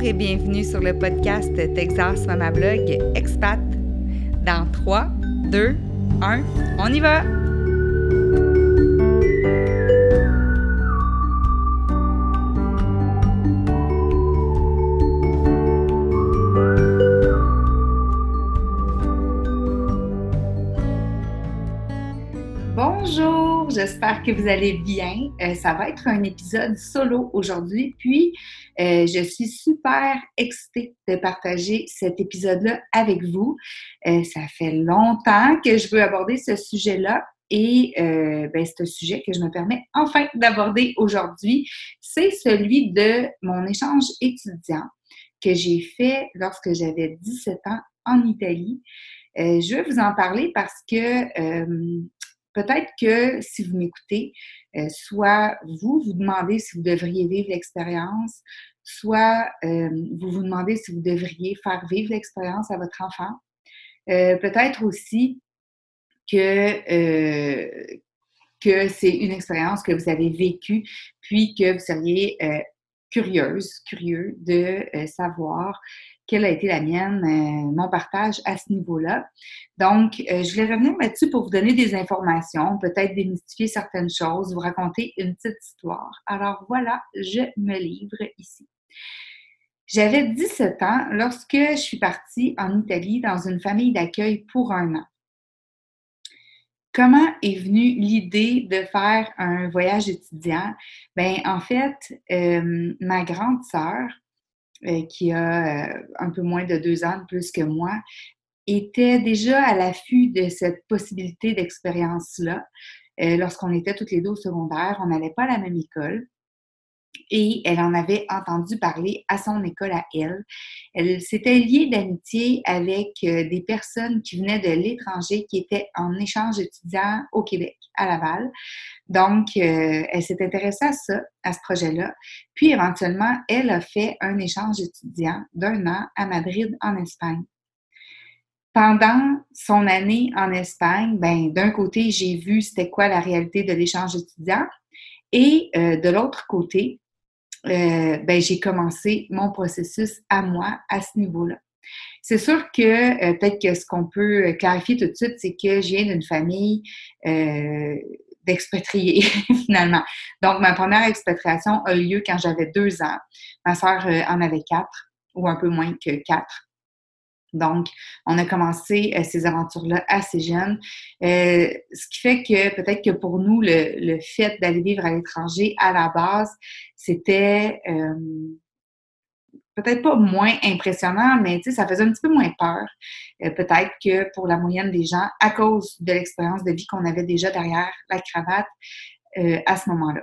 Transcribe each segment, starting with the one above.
et bienvenue sur le podcast Texas Mama Blog Expat. Dans 3, 2, 1, on y va! Bonjour, j'espère que vous allez bien. Ça va être un épisode solo aujourd'hui, puis je suis super excitée de partager cet épisode-là avec vous. Ça fait longtemps que je veux aborder ce sujet-là et c'est un sujet que je me permets enfin d'aborder aujourd'hui. C'est celui de mon échange étudiant que j'ai fait lorsque j'avais 17 ans en Italie. Je vais vous en parler parce que peut-être que si vous m'écoutez, soit vous demandez si vous devriez vivre l'expérience, soit vous vous demandez si vous devriez faire vivre l'expérience à votre enfant. Peut-être aussi que c'est une expérience que vous avez vécue, puis que vous seriez curieux de savoir quelle a été la mienne, mon partage à ce niveau-là. Donc, je vais revenir là-dessus pour vous donner des informations, peut-être démystifier certaines choses, vous raconter une petite histoire. Alors voilà, je me livre ici. J'avais 17 ans lorsque je suis partie en Italie dans une famille d'accueil pour 1 an. Comment est venue l'idée de faire un voyage étudiant? En fait, ma grande sœur, qui a un peu moins de 2 ans de plus que moi, était déjà à l'affût de cette possibilité d'expérience-là. Lorsqu'on était toutes les deux au secondaire, on n'allait pas à la même école. Et elle en avait entendu parler à son école à elle. Elle s'était liée d'amitié avec des personnes qui venaient de l'étranger, qui étaient en échange étudiant au Québec, à Laval. Donc, elle s'est intéressée à ça, à ce projet-là. Puis, éventuellement, elle a fait un échange étudiant d'1 an à Madrid, en Espagne. Pendant son année en Espagne, d'un côté, j'ai vu c'était quoi la réalité de l'échange étudiant. Et de l'autre côté, j'ai commencé mon processus à moi à ce niveau-là. C'est sûr que peut-être que ce qu'on peut clarifier tout de suite, c'est que je viens d'une famille d'expatriés, finalement. Donc, ma première expatriation a eu lieu quand j'avais 2 ans. Ma sœur en avait 4, ou un peu moins que 4. Donc, on a commencé ces aventures-là assez jeunes. Ce qui fait que peut-être que pour nous, le fait d'aller vivre à l'étranger, à la base, c'était peut-être pas moins impressionnant, mais ça faisait un petit peu moins peur. Peut-être que pour la moyenne des gens, à cause de l'expérience de vie qu'on avait déjà derrière la cravate à ce moment-là.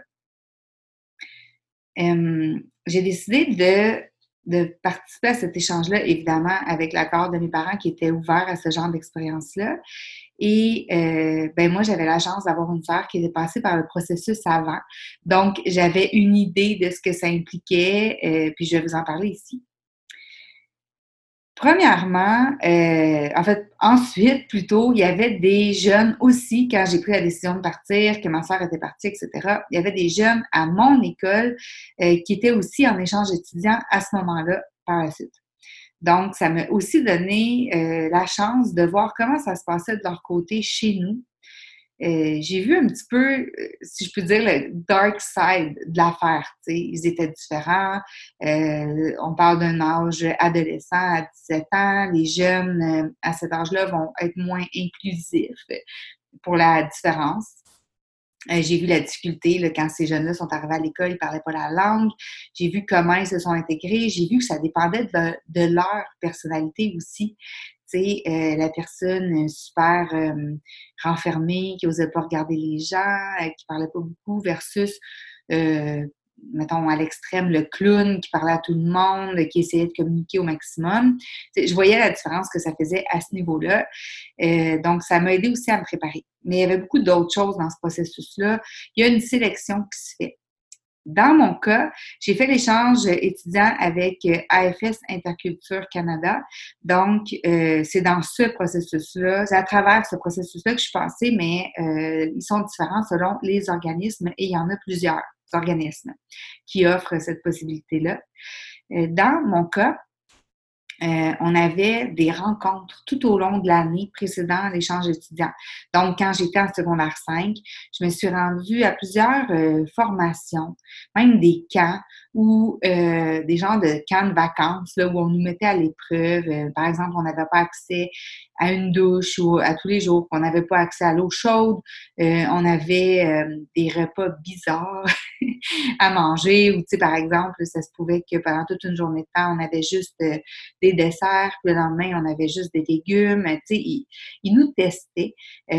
J'ai décidé de participer à cet échange-là, évidemment, avec l'accord de mes parents qui étaient ouverts à ce genre d'expérience-là. Et moi, j'avais la chance d'avoir une sœur qui était passée par le processus avant. Donc, j'avais une idée de ce que ça impliquait, puis je vais vous en parler ici. Premièrement, ensuite, plutôt, il y avait des jeunes aussi, quand j'ai pris la décision de partir, que ma sœur était partie, etc., il y avait des jeunes à mon école qui étaient aussi en échange étudiant à ce moment-là, par la suite. Donc, ça m'a aussi donné la chance de voir comment ça se passait de leur côté chez nous. J'ai vu un petit peu, si je peux dire, le dark side de l'affaire. T'sais. Ils étaient différents. On parle d'un âge adolescent à 17 ans. Les jeunes à cet âge-là vont être moins inclusifs pour la différence. J'ai vu la difficulté là, quand ces jeunes-là sont arrivés à l'école, ils ne parlaient pas la langue. J'ai vu comment ils se sont intégrés. J'ai vu que ça dépendait de leur personnalité aussi. La personne super renfermée, qui n'osait pas regarder les gens, qui parlait pas beaucoup, versus, mettons, à l'extrême, le clown qui parlait à tout le monde, qui essayait de communiquer au maximum. Je voyais la différence que ça faisait à ce niveau-là. Donc, ça m'a aidé aussi à me préparer. Mais il y avait beaucoup d'autres choses dans ce processus-là. Il y a une sélection qui se fait. Dans mon cas, j'ai fait l'échange étudiant avec AFS Interculture Canada. Donc, c'est dans ce processus-là, c'est à travers ce processus-là que je suis passée, mais ils sont différents selon les organismes et il y en a plusieurs organismes qui offrent cette possibilité-là. Dans mon cas, on avait des rencontres tout au long de l'année précédant l'échange étudiant. Donc, quand j'étais en secondaire 5, je me suis rendue à plusieurs formations, même des camps ou des genres de camps de vacances là, où on nous mettait à l'épreuve. Par exemple, on n'avait pas accès à une douche ou à tous les jours, on n'avait pas accès à l'eau chaude, on avait des repas bizarres à manger ou, tu sais, par exemple, ça se pouvait que pendant toute une journée de temps, on avait juste des desserts, puis le lendemain, on avait juste des légumes. Tu sais, ils nous testaient,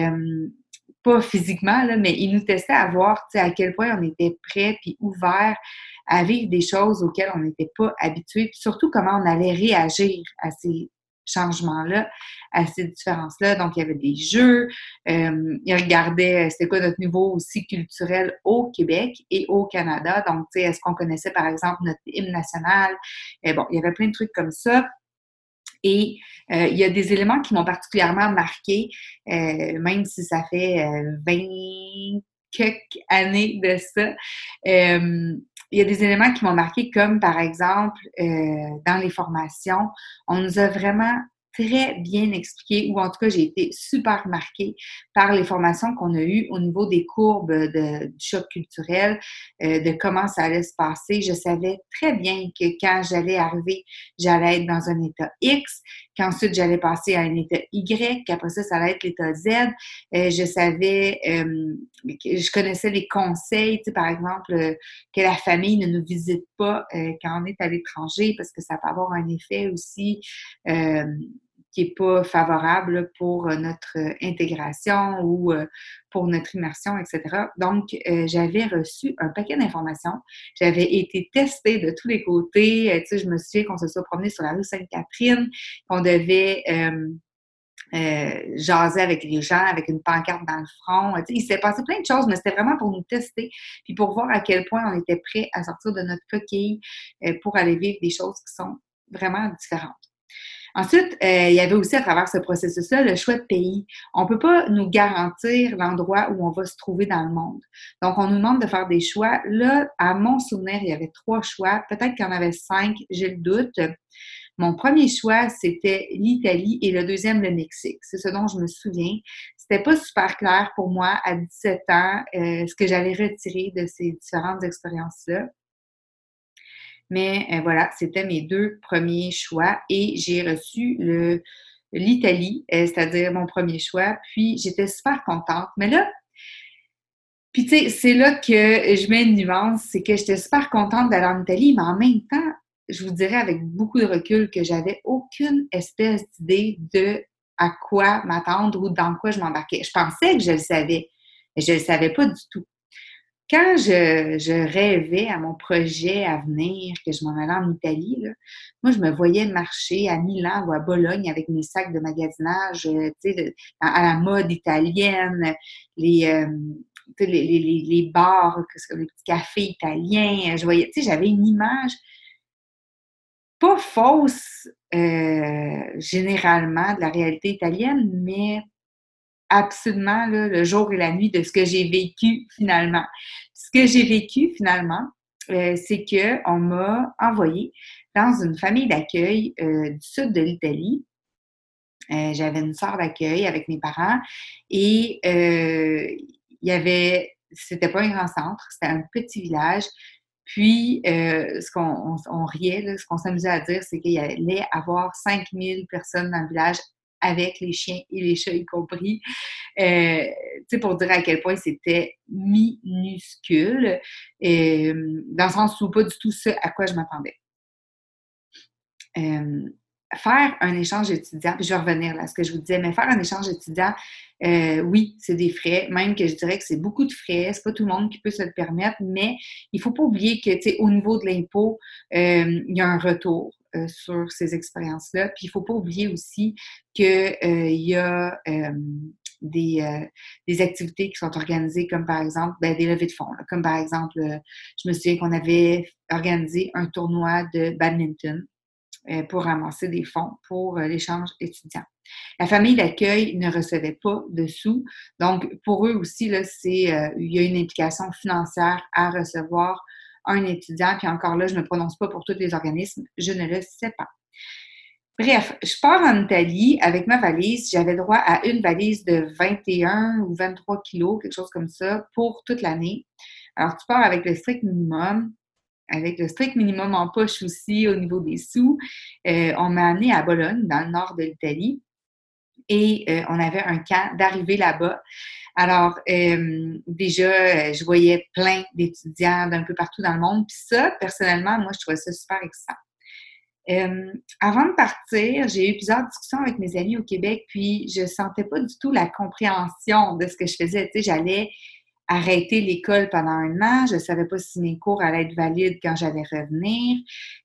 pas physiquement, là, mais ils nous testaient à voir, tu sais, à quel point on était prêts puis ouverts à vivre des choses auxquelles on n'était pas habitués, puis surtout comment on allait réagir à ces changements-là, à ces différences-là. Donc, il y avait des jeux, ils regardaient c'était quoi notre niveau aussi culturel au Québec et au Canada. Donc, tu sais, est-ce qu'on connaissait, par exemple, notre hymne national? Bon, il y avait plein de trucs comme ça. Et il y a des éléments qui m'ont particulièrement marquée, même si ça fait 20 quelques années de ça. Il y a des éléments qui m'ont marquée, comme par exemple, dans les formations, on nous a vraiment très bien expliqué, ou en tout cas, j'ai été super marquée par les formations qu'on a eues au niveau des courbes du choc culturel, de comment ça allait se passer. Je savais très bien que quand j'allais arriver, j'allais être dans un état X, qu'ensuite j'allais passer à un état Y, qu'après ça, ça allait être l'état Z. Je savais, je connaissais les conseils, tu sais, par exemple, que la famille ne nous visite pas quand on est à l'étranger parce que ça peut avoir un effet aussi qui n'est pas favorable pour notre intégration ou pour notre immersion, etc. Donc, j'avais reçu un paquet d'informations. J'avais été testée de tous les côtés. Tu sais, je me souviens qu'on se soit promené sur la rue Sainte-Catherine, qu'on devait jaser avec les gens, avec une pancarte dans le front. Tu sais, il s'est passé plein de choses, mais c'était vraiment pour nous tester, puis pour voir à quel point on était prêt à sortir de notre coquille pour aller vivre des choses qui sont vraiment différentes. Ensuite, il y avait aussi à travers ce processus-là le choix de pays. On ne peut pas nous garantir l'endroit où on va se trouver dans le monde. Donc, on nous demande de faire des choix. Là, à mon souvenir, il y avait 3 choix. Peut-être qu'il y en avait 5, j'ai le doute. Mon premier choix, c'était l'Italie et le deuxième, le Mexique. C'est ce dont je me souviens. C'était pas super clair pour moi à 17 ans ce que j'allais retirer de ces différentes expériences-là. Mais voilà, c'était mes 2 premiers choix et j'ai reçu l'Italie, c'est-à-dire mon premier choix, puis j'étais super contente. Mais là, puis tu sais, c'est là que je mets une nuance, c'est que j'étais super contente d'aller en Italie, mais en même temps, je vous dirais avec beaucoup de recul que j'avais aucune espèce d'idée de à quoi m'attendre ou dans quoi je m'embarquais. Je pensais que je le savais, mais je le savais pas du tout. Quand je rêvais à mon projet à venir, que je m'en allais en Italie, là, moi, je me voyais marcher à Milan ou à Bologne avec mes sacs de magasinage, tu sais, à la mode italienne, les, tu sais, les bars, les petits cafés italiens. Je voyais, tu sais, j'avais une image pas fausse, généralement, de la réalité italienne, mais absolument, là, le jour et la nuit de ce que j'ai vécu finalement. Ce que j'ai vécu finalement, c'est qu'on m'a envoyée dans une famille d'accueil du sud de l'Italie. J'avais une sœur d'accueil avec mes parents et il y avait, c'était pas un grand centre, c'était un petit village. Puis, ce qu'on riait, là, ce qu'on s'amusait à dire, c'est qu'il y allait avoir 5000 personnes dans le village avec les chiens et les chats y compris. Tu sais, pour dire à quel point c'était minuscule, dans le sens où pas du tout ce à quoi je m'attendais. Euh, Faire un échange étudiant, puis je vais revenir là à ce que je vous disais, mais faire un échange étudiant, oui, c'est des frais, même que je dirais que c'est beaucoup de frais, c'est pas tout le monde qui peut se le permettre, mais il faut pas oublier que, tu sais, au niveau de l'impôt, il y a un retour sur ces expériences-là, puis il faut pas oublier aussi que il y a des activités qui sont organisées, comme par exemple des levées de fonds. Là. Comme par exemple, je me souviens qu'on avait organisé un tournoi de badminton pour ramasser des fonds pour l'échange étudiant. La famille d'accueil ne recevait pas de sous, donc pour eux aussi, là, il y a une implication financière à recevoir un étudiant, puis encore là, je ne me prononce pas pour tous les organismes, je ne le sais pas. Bref, je pars en Italie avec ma valise. J'avais droit à une valise de 21 ou 23 kilos, quelque chose comme ça, pour toute l'année. Alors, tu pars avec le strict minimum en poche aussi au niveau des sous. On m'a amené à Bologne, dans le nord de l'Italie, et on avait un camp d'arrivée là-bas. Alors, déjà, je voyais plein d'étudiants d'un peu partout dans le monde. Puis ça, personnellement, moi, je trouvais ça super excitant. Avant de partir, j'ai eu plusieurs discussions avec mes amis au Québec, puis je sentais pas du tout la compréhension de ce que je faisais. Tu sais, j'allais arrêter l'école pendant un an, je savais pas si mes cours allaient être valides quand j'allais revenir.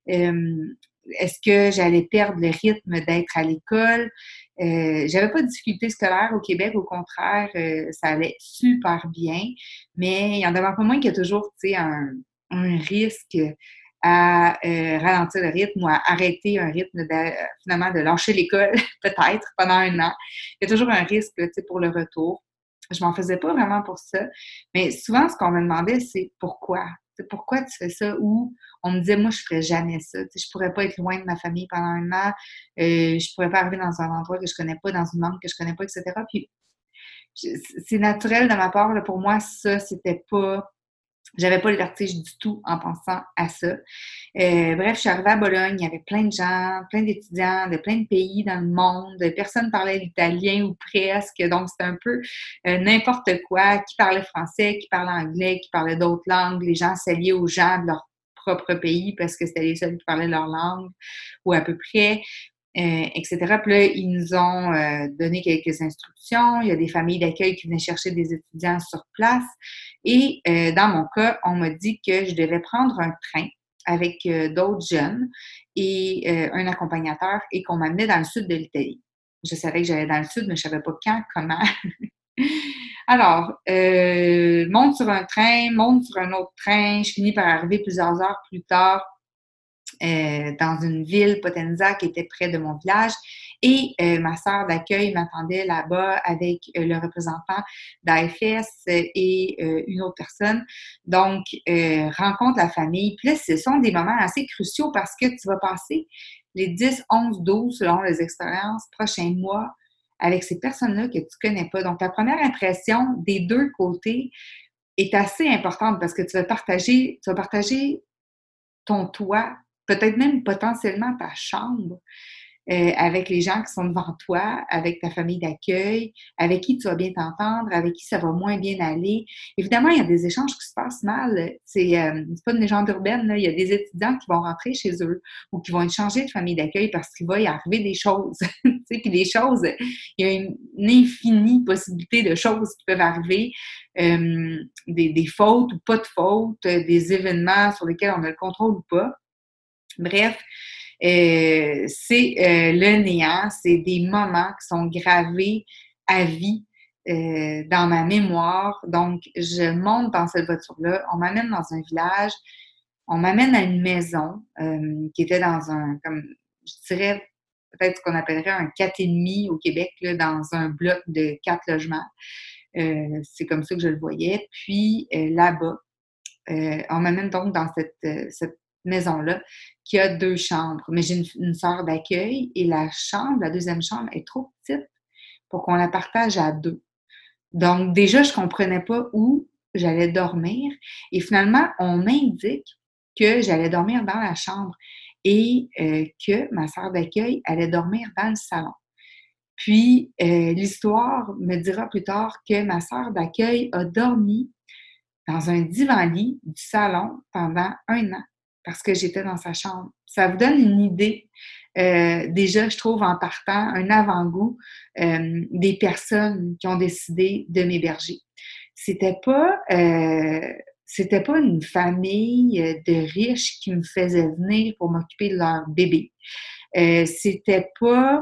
Est-ce que j'allais perdre le rythme d'être à l'école? J'avais pas de difficultés scolaires au Québec, au contraire, ça allait super bien, mais il y en demeure pas moins qu'il y a toujours, tu sais, un risque à ralentir le rythme ou à arrêter un rythme, finalement, de lâcher l'école, peut-être, pendant un an. Il y a toujours un risque, tu sais, pour le retour. Je m'en faisais pas vraiment pour ça, mais souvent, ce qu'on me demandait, c'est pourquoi? C'est pourquoi tu fais ça? Ou on me disait, moi, je ferais jamais ça. Tu sais, je pourrais pas être loin de ma famille pendant un an. Je pourrais pas arriver dans un endroit que je connais pas, dans une langue que je connais pas, etc. Puis, c'est naturel de ma part, là, pour moi, ça, c'était pas... J'avais pas le vertige du tout en pensant à ça. Bref, je suis arrivée à Bologne, il y avait plein de gens, plein d'étudiants de plein de pays dans le monde. Personne parlait l'italien ou presque, donc c'était un peu n'importe quoi. Qui parlait français, qui parlait anglais, qui parlait d'autres langues. Les gens s'alliaient aux gens de leur propre pays parce que c'était les seuls qui parlaient leur langue, ou à peu près. Etc. Puis là, ils nous ont donné quelques instructions. Il y a des familles d'accueil qui venaient chercher des étudiants sur place. Et dans mon cas, on m'a dit que je devais prendre un train avec d'autres jeunes et un accompagnateur et qu'on m'amenait dans le sud de l'Italie. Je savais que j'allais dans le sud, mais je ne savais pas quand, comment. Alors, monte sur un train, monte sur un autre train. Je finis par arriver plusieurs heures plus tard dans une ville, Potenza, qui était près de mon village. Et ma sœur d'accueil m'attendait là-bas avec le représentant d'AFS et une autre personne. Donc, rencontre la famille. Puis là, ce sont des moments assez cruciaux parce que tu vas passer les 10, 11, 12, selon les expériences, prochains mois avec ces personnes-là que tu connais pas. Donc, ta première impression des deux côtés est assez importante parce que tu vas partager ton toit, peut-être même potentiellement ta chambre, avec les gens qui sont devant toi, avec ta famille d'accueil, avec qui tu vas bien t'entendre, avec qui ça va moins bien aller. Évidemment, il y a des échanges qui se passent mal. C'est pas une légende urbaine, là. Il y a des étudiants qui vont rentrer chez eux ou qui vont être changés de famille d'accueil parce qu'il va y arriver des choses. Tu sais, puis des choses, il y a une infinie possibilité de choses qui peuvent arriver, des fautes ou pas de fautes, des événements sur lesquels on a le contrôle ou pas. Bref, c'est le néant, c'est des moments qui sont gravés à vie dans ma mémoire. Donc, je monte dans cette voiture-là, on m'amène dans un village, on m'amène à une maison qui était dans un, comme je dirais, peut-être ce qu'on appellerait un 4,5 au Québec, là, dans un bloc de 4 logements. C'est comme ça que je le voyais. Puis là-bas, on m'amène donc dans cette maison-là qui a 2 chambres. Mais j'ai une sœur d'accueil et la deuxième chambre est trop petite pour qu'on la partage à 2. Donc déjà, je comprenais pas où j'allais dormir et finalement, on m'indique que j'allais dormir dans la chambre et que ma sœur d'accueil allait dormir dans le salon. Puis, l'histoire me dira plus tard que ma sœur d'accueil a dormi dans un divan-lit du salon pendant un an parce que j'étais dans sa chambre. Ça vous donne une idée, déjà, je trouve, en partant, un avant-goût des personnes qui ont décidé de m'héberger. C'était pas, c'était pas une famille de riches qui me faisaient venir pour m'occuper de leur bébé. C'était pas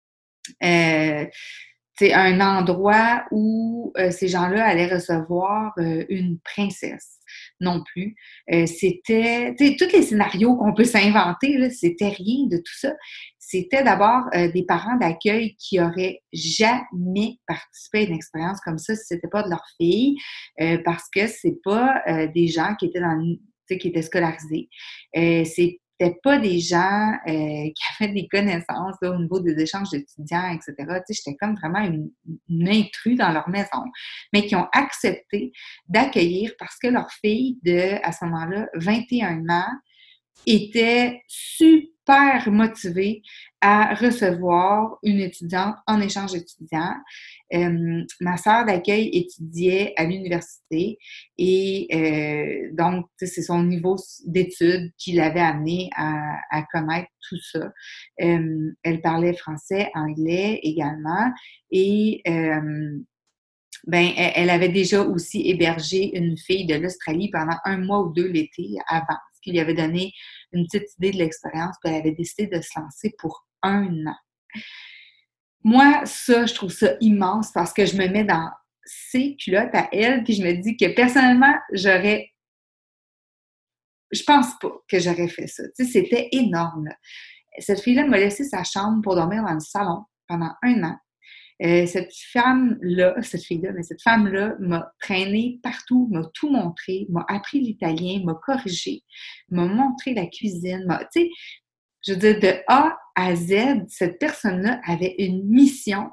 c'est un endroit où ces gens-là allaient recevoir une princesse non plus. C'était, tu sais, tous les scénarios qu'on peut s'inventer, là, c'était rien de tout ça. C'était d'abord des parents d'accueil qui auraient jamais participé à une expérience comme ça si c'était pas de leur fille, parce que c'est pas des gens qui étaient dans tu sais, qui étaient scolarisés. C'était pas des gens qui avaient des connaissances là, au niveau des échanges d'étudiants, etc. Tu sais, j'étais comme vraiment une intrue dans leur maison, mais qui ont accepté d'accueillir parce que leur fille de, à ce moment-là, 21 ans, était super motivée à recevoir une étudiante en échange étudiant. Ma sœur d'accueil étudiait à l'université et donc, c'est son niveau d'études qui l'avait amenée à connaître tout ça. Elle parlait français, anglais également et ben, elle avait déjà aussi hébergé une fille de l'Australie pendant 1 mois ou 2 l'été avant, ce qui lui avait donné une petite idée de l'expérience, puis elle avait décidé de se lancer pour 1 an. Moi, ça, je trouve ça immense parce que je me mets dans ses culottes à elle, puis je me dis que personnellement, je pense pas que j'aurais fait ça. Tu sais, c'était énorme, là. Cette fille-là m'a laissé sa chambre pour dormir dans le salon pendant 1 an. Cette femme-là, cette fille-là, mais cette femme-là m'a traînée partout, m'a tout montré, m'a appris l'italien, m'a corrigé, m'a montré la cuisine, tu sais, je veux dire, de A à Z, cette personne-là avait une mission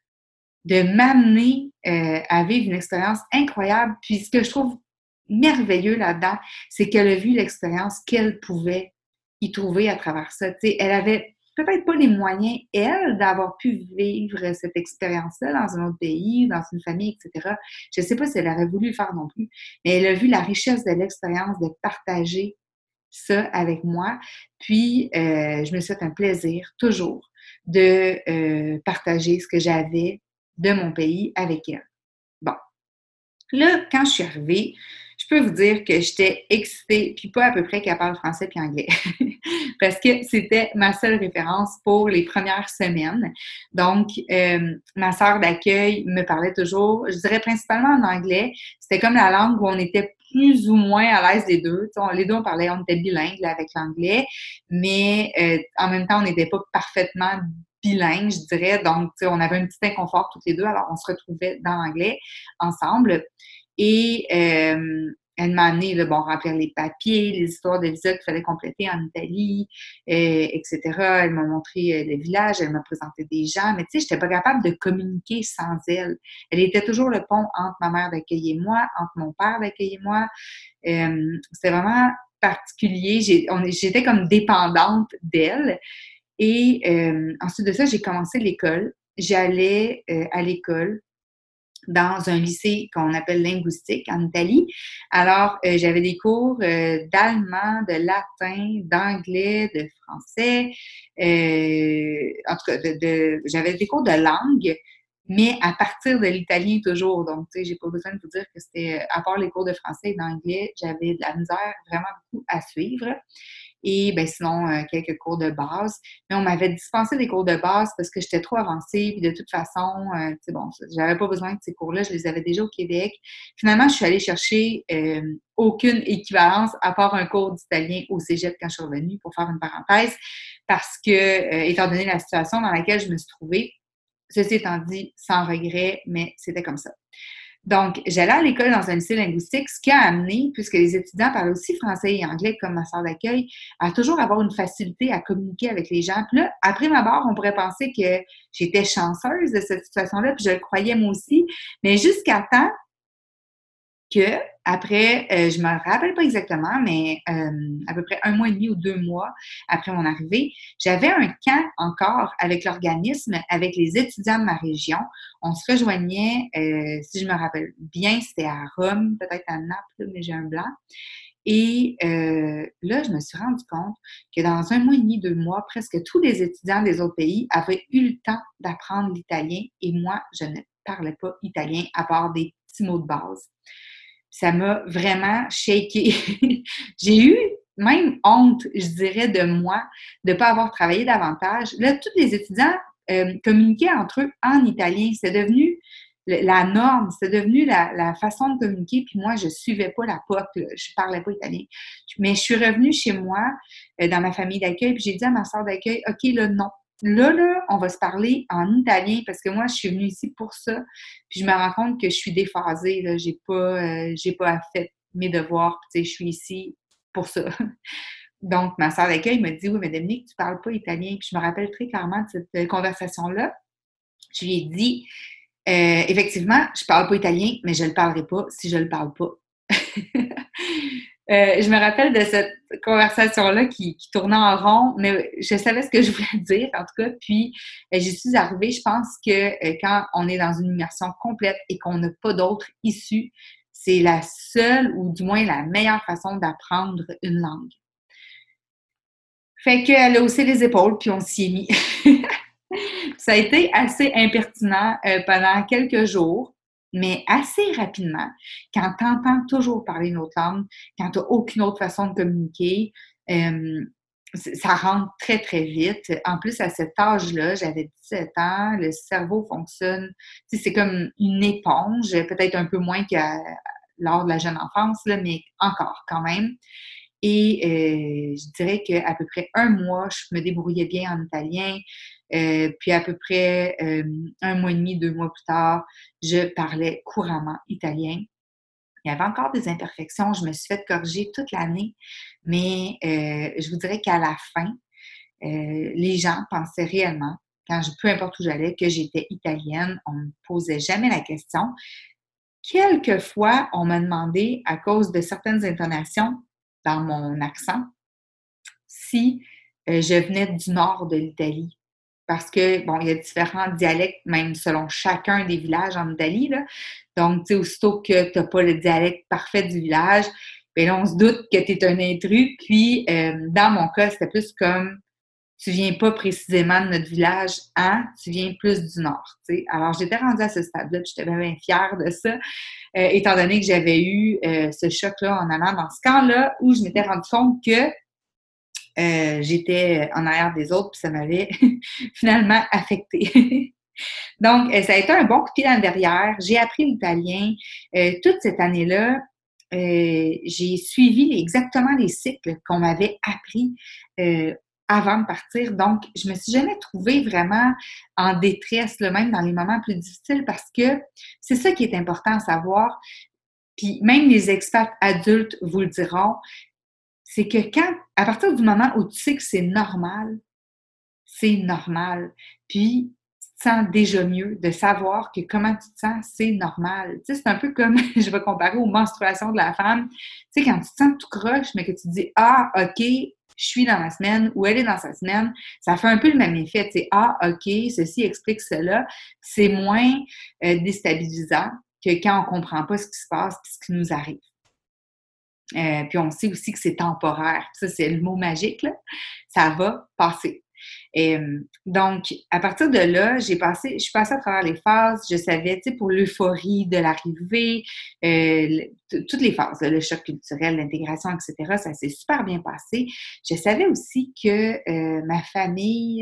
de m'amener à vivre une expérience incroyable. Puis ce que je trouve merveilleux là-dedans, c'est qu'elle a vu l'expérience qu'elle pouvait y trouver à travers ça. Tu sais, elle avait peut-être pas les moyens, elle, d'avoir pu vivre cette expérience-là dans un autre pays, dans une famille, etc. Je ne sais pas si elle aurait voulu le faire non plus, mais elle a vu la richesse de l'expérience, de partager ça avec moi. Puis, je me suis fait un plaisir, toujours, de partager ce que j'avais de mon pays avec elle. Bon, là, quand je suis arrivée, je peux vous dire que j'étais excitée, puis pas à peu près qu'elle parle français puis anglais, parce que c'était ma seule référence pour les premières semaines. Donc, ma sœur d'accueil me parlait toujours, je dirais principalement en anglais. C'était comme la langue où on était plus ou moins à l'aise les deux. Les deux, on était bilingues là, avec l'anglais, mais en même temps, on n'était pas parfaitement bilingues, je dirais. Donc, on avait un petit inconfort toutes les deux, alors on se retrouvait dans l'anglais ensemble. Et elle m'a amené, là, bon, remplir les papiers, les histoires de visa qu'il fallait compléter en Italie, etc. Elle m'a montré le village, elle m'a présenté des gens, mais tu sais, j'étais pas capable de communiquer sans elle. Elle était toujours le pont entre ma mère d'accueil et moi, entre mon père d'accueil et moi. C'était vraiment particulier. J'étais comme dépendante d'elle. Et ensuite de ça, j'ai commencé l'école. J'allais à l'école dans un lycée qu'on appelle linguistique en Italie. Alors, j'avais des cours d'allemand, de latin, d'anglais, de français. En tout cas, j'avais des cours de langue, mais à partir de l'italien toujours. Donc, tu sais, j'ai pas besoin de vous dire que c'était, à part les cours de français et d'anglais, j'avais de la misère vraiment beaucoup à suivre. Et ben sinon, quelques cours de base. Mais on m'avait dispensé des cours de base parce que j'étais trop avancée. Puis de toute façon, tu sais, bon, j'avais pas besoin de ces cours-là. Je les avais déjà au Québec. Finalement, je suis allée chercher aucune équivalence à part un cours d'italien au cégep quand je suis revenue, pour faire une parenthèse, parce que, étant donné la situation dans laquelle je me suis trouvée, ceci étant dit, sans regret, mais c'était comme ça. Donc, j'allais à l'école dans un lycée linguistique, ce qui a amené, puisque les étudiants parlaient aussi français et anglais comme ma sœur d'accueil, à toujours avoir une facilité à communiquer avec les gens. Puis là, après ma barre, on pourrait penser que j'étais chanceuse de cette situation-là, puis je le croyais moi aussi, mais jusqu'à temps que, après, je me rappelle pas exactement, mais à peu près 1 mois et demi ou 2 mois après mon arrivée, j'avais un camp encore avec l'organisme, avec les étudiants de ma région. On se rejoignait, si je me rappelle bien, c'était à Rome, peut-être à Naples, mais j'ai un blanc. Et là, je me suis rendu compte que dans 1 mois et demi, 2 mois, presque tous les étudiants des autres pays avaient eu le temps d'apprendre l'italien et moi, je ne parlais pas italien à part des petits mots de base. Ça m'a vraiment shaké. J'ai eu même honte, je dirais, de moi, de ne pas avoir travaillé davantage. Là, tous les étudiants communiquaient entre eux en italien. C'est devenu la norme, c'est devenu la façon de communiquer. Puis moi, je ne suivais pas la POC, là. Je ne parlais pas italien. Mais je suis revenue chez moi, dans ma famille d'accueil, puis j'ai dit à ma soeur d'accueil, OK, là, non. Là, on va se parler en italien parce que moi, je suis venue ici pour ça. Puis je me rends compte que je suis déphasée, là. J'ai pas fait mes devoirs. Tu sais, je suis ici pour ça. Donc, ma sœur d'accueil m'a dit: «Oui, mais Dominique, tu parles pas italien». Puis je me rappelle très clairement de cette conversation-là. Je lui ai dit: Effectivement, je parle pas italien, mais je le parlerai pas si je le parle pas». Je me rappelle de cette conversation-là qui tournait en rond, mais je savais ce que je voulais dire, en tout cas. Puis, j'y suis arrivée. Je pense que quand on est dans une immersion complète et qu'on n'a pas d'autre issue, c'est la seule ou du moins la meilleure façon d'apprendre une langue. Fait qu'elle a haussé les épaules, puis on s'y est mis. Ça a été assez impertinent pendant quelques jours, mais assez rapidement, quand tu entends toujours parler une autre langue, quand tu n'as aucune autre façon de communiquer, ça rentre très, très vite. En plus, à cet âge-là, j'avais 17 ans, le cerveau fonctionne, tu sais, c'est comme une éponge, peut-être un peu moins qu'à lors de la jeune enfance, là, mais encore quand même. Et je dirais qu'à peu près 1 mois, je me débrouillais bien en italien. Puis à peu près 1 mois et demi, 2 mois plus tard, je parlais couramment italien. Il y avait encore des imperfections, je me suis fait corriger toute l'année, mais je vous dirais qu'à la fin, les gens pensaient réellement, peu importe où j'allais, que j'étais italienne. On ne me posait jamais la question. Quelquefois, on m'a demandé, à cause de certaines intonations dans mon accent, si je venais du nord de l'Italie. Parce que, bon, il y a différents dialectes, même selon chacun des villages en Italie, là. Donc, tu sais, aussitôt que tu n'as pas le dialecte parfait du village, bien là, on se doute que tu es un intrus. Puis, dans mon cas, c'était plus comme, tu viens pas précisément de notre village, hein? Tu viens plus du nord, tu sais. Alors, j'étais rendue à ce stade-là, puis j'étais bien fière de ça, étant donné que j'avais eu ce choc-là en allant dans ce camp-là, où je m'étais rendue compte que j'étais en arrière des autres, puis ça m'avait finalement affectée. Donc, ça a été un bon coup de pied dans le derrière. J'ai appris l'italien. Toute cette année-là, j'ai suivi exactement les cycles qu'on m'avait appris avant de partir. Donc, je me suis jamais trouvée vraiment en détresse, là, même dans les moments plus difficiles, parce que c'est ça qui est important à savoir. Puis même les expats adultes vous le diront, c'est que à partir du moment où tu sais que c'est normal, c'est normal. Puis, tu te sens déjà mieux de savoir que comment tu te sens, c'est normal. Tu sais, c'est un peu comme, je vais comparer aux menstruations de la femme. Tu sais, quand tu te sens tout croche, mais que tu te dis, ah, OK, je suis dans ma semaine ou elle est dans sa semaine, ça fait un peu le même effet. Tu sais, ah, OK, ceci explique cela. C'est moins déstabilisant que quand on ne comprend pas ce qui se passe et ce qui nous arrive. Puis on sait aussi que c'est temporaire. Ça, c'est le mot magique, là. Ça va passer. Donc, à partir de là, je suis passée à travers les phases. Je savais, tu sais, pour l'euphorie de l'arrivée, toutes les phases, le choc culturel, l'intégration, etc., ça s'est super bien passé. Je savais aussi que ma famille,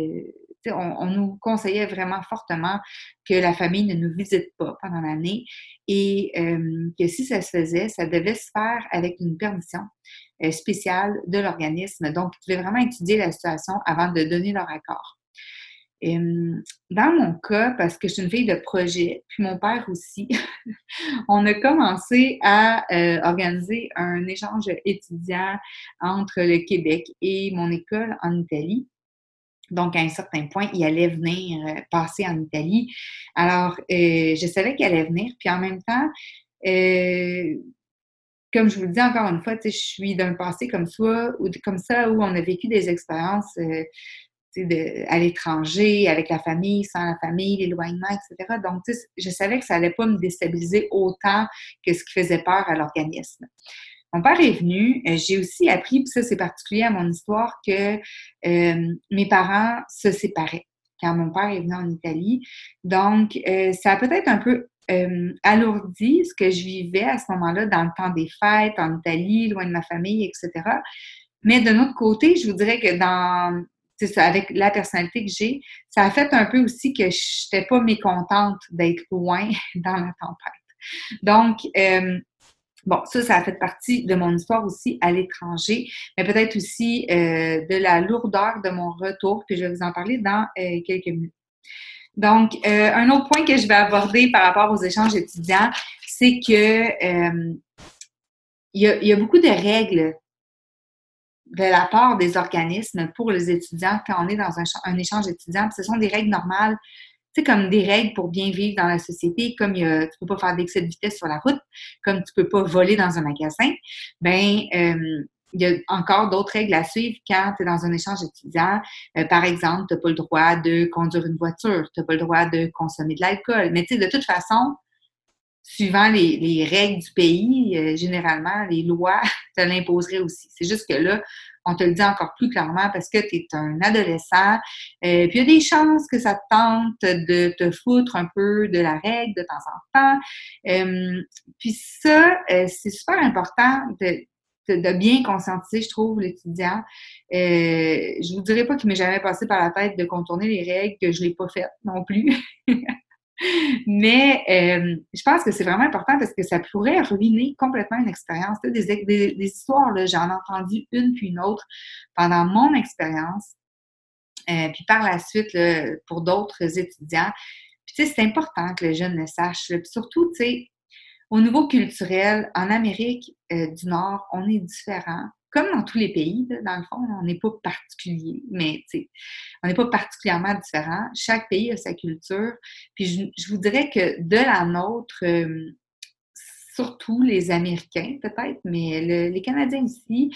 on nous conseillait vraiment fortement que la famille ne nous visite pas pendant l'année et que si ça se faisait, ça devait se faire avec une permission spéciale de l'organisme. Donc, ils devaient vraiment étudier la situation avant de donner leur accord. Dans mon cas, parce que je suis une fille de projet, puis mon père aussi, on a commencé à organiser un échange étudiant entre le Québec et mon école en Italie. Donc, à un certain point, il allait venir passer en Italie. Alors, je savais qu'il allait venir, puis en même temps, comme je vous le dis encore une fois, tu sais, je suis d'un passé comme ça, où on a vécu des expériences à l'étranger, avec la famille, sans la famille, l'éloignement, etc. Donc, tu sais, je savais que ça allait pas me déstabiliser autant que ce qui faisait peur à l'organisme. Mon père est venu. J'ai aussi appris, puis ça, c'est particulier à mon histoire, que mes parents se séparaient quand mon père est venu en Italie. Donc, ça a peut-être un peu alourdi ce que je vivais à ce moment-là dans le temps des fêtes, en Italie, loin de ma famille, etc. Mais d'un autre côté, je vous dirais que c'est ça, avec la personnalité que j'ai, ça a fait un peu aussi que je n'étais pas mécontente d'être loin dans la tempête. Donc, bon, ça a fait partie de mon histoire aussi à l'étranger, mais peut-être aussi de la lourdeur de mon retour, puis je vais vous en parler dans quelques minutes. Donc, un autre point que je vais aborder par rapport aux échanges étudiants, c'est que il y a beaucoup de règles de la part des organismes pour les étudiants quand on est dans un échange étudiant. Puis ce sont des règles normales, tu sais, comme des règles pour bien vivre dans la société, comme tu peux pas faire d'excès de vitesse sur la route, comme tu peux pas voler dans un magasin. Ben, il y a encore d'autres règles à suivre quand tu es dans un échange étudiant. Par exemple, tu n'as pas le droit de conduire une voiture, tu n'as pas le droit de consommer de l'alcool. Mais tu sais, de toute façon, suivant les règles du pays, généralement, les lois te l'imposeraient aussi. C'est juste que là, on te le dit encore plus clairement parce que tu es un adolescent. Puis il y a des chances que ça te tente de te foutre un peu de la règle de temps en temps. Puis ça, c'est super important de bien conscientiser, je trouve, l'étudiant. Je vous dirais pas qu'il m'est jamais passé par la tête de contourner les règles, que je l'ai pas faites non plus. Mais je pense que c'est vraiment important parce que ça pourrait ruiner complètement une expérience. Tu sais, des histoires, là, j'en ai entendu une puis une autre pendant mon expérience. Puis par la suite, là, pour d'autres étudiants. Puis tu sais, c'est important que les jeunes le sachent. Là. Puis surtout, tu sais, au niveau culturel, en Amérique du Nord, on est différent. Comme dans tous les pays, là, dans le fond, on n'est pas particulier, mais tu sais, on n'est pas particulièrement différent. Chaque pays a sa culture. Puis je vous dirais que de la nôtre, surtout les Américains peut-être, mais les Canadiens aussi,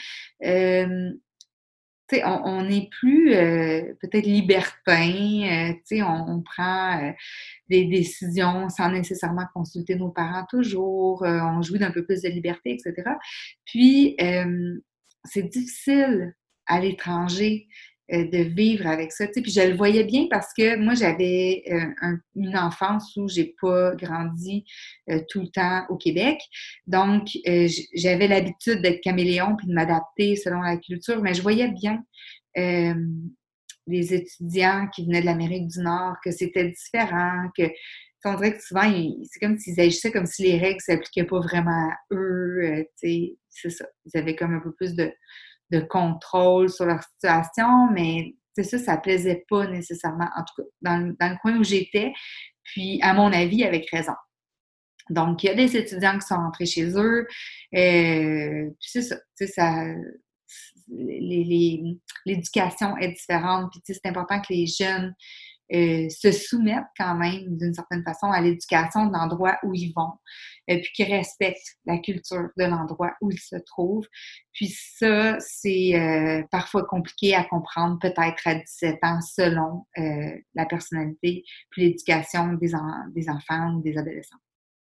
tu sais, on est plus peut-être libertin, tu sais, on prend des décisions sans nécessairement consulter nos parents toujours, on jouit d'un peu plus de liberté, etc. Puis, c'est difficile à l'étranger de vivre avec ça, tu sais. Puis je le voyais bien parce que moi, j'avais une enfance où j'ai pas grandi tout le temps au Québec. Donc, j'avais l'habitude d'être caméléon puis de m'adapter selon la culture, mais je voyais bien euh, les étudiants qui venaient de l'Amérique du Nord, que c'était différent, que on dirait que souvent, c'est comme s'ils agissaient comme si les règles ne s'appliquaient pas vraiment à eux. Tu sais, c'est ça. Ils avaient comme un peu plus de contrôle sur leur situation, mais c'est ça, ça plaisait pas nécessairement, en tout cas, dans le coin où j'étais. Puis, à mon avis, avec raison. Donc, il y a des étudiants qui sont rentrés chez eux. Puis c'est ça, tu sais, l'éducation est différente. Puis, tu sais, c'est important que les jeunes se soumettent quand même, d'une certaine façon, à l'éducation de l'endroit où ils vont, puis qu'ils respectent la culture de l'endroit où ils se trouvent. Puis ça, c'est parfois compliqué à comprendre, peut-être à 17 ans, selon la personnalité puis l'éducation des enfants ou des adolescents.